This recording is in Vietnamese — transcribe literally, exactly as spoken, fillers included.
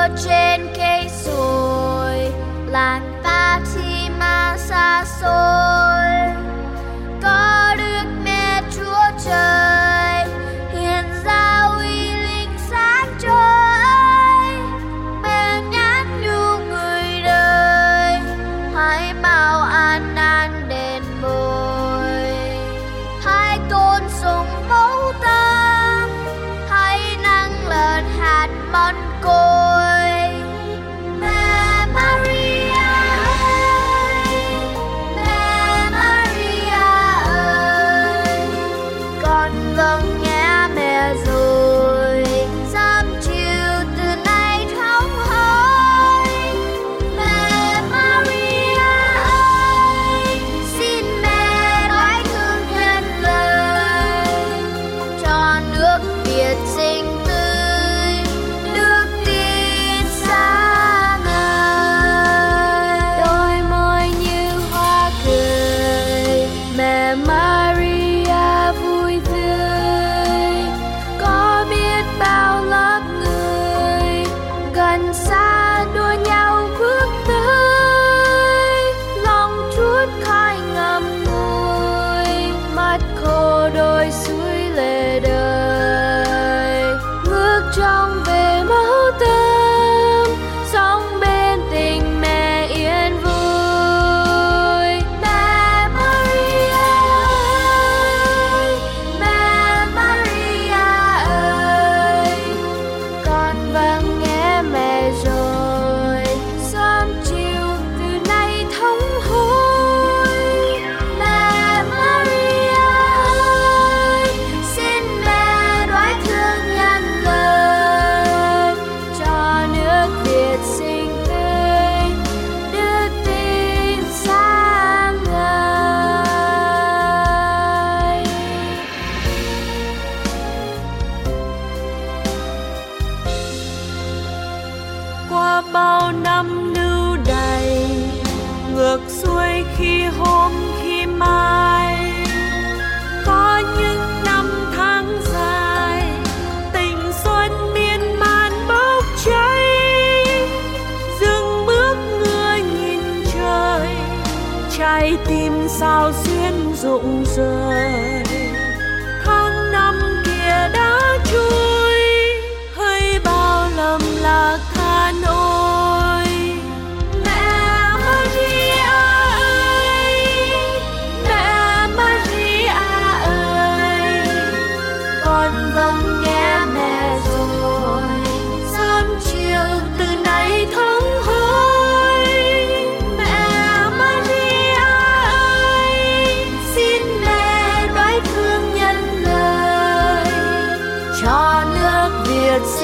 trên cây rồi, làng ta thì mà xa xôi, có Đức Mẹ Chúa Trời hiện ra uy linh sáng trôi. Mẹ nhắn nhủ người đời, hãy mau ăn năn đền bồi, hãy tôn sùng mẫu tâm, hãy nâng lên hạt món côi. Mẹ Maria ơi, Mẹ Maria ơi, con vâng nghe mẹ rồi, sớm chiều từ nay thống hối. Mẹ Maria ơi, xin mẹ nói thương nhân lời, cho nước Việt sinh tươi, được tin sáng ngời. Đôi môi như hoa cười, Mẹ Maria vui tươi, có biết bao lớp người gần xa đua nhau bước tới, lòng chút khói ngậm ngùi, mắt khô đôi suối lệ đời, ngước trông về mẫu tâm, sống bên tình mẹ yên vui. Mẹ Maria ơi, Mẹ Maria ơi, con vâng nghe mẹ rồi, sớm chiều từ nay thống hối. Mẹ Maria ơi, xin mẹ nói thương nhân lời, cho nước Việt sinh tươi, đưa tin sáng ngời. Qua bao năm lưu đày, ngược xuôi khi hôm khi mai, có những năm tháng dài, tình xuân miên man bốc cháy, dừng bước ngựa nhìn trời, trái tim sao xuyên rụng rời. Tháng năm kia đã trôi, hơi bao lầm lạc than ôi. Mẹ Maria ơi, Mẹ Maria ơi, con vâng nghe mẹ rồi, sớm chiều từ nay thống hối. Mẹ Maria ơi, xin mẹ nói thương nhân lời, cho nước Việt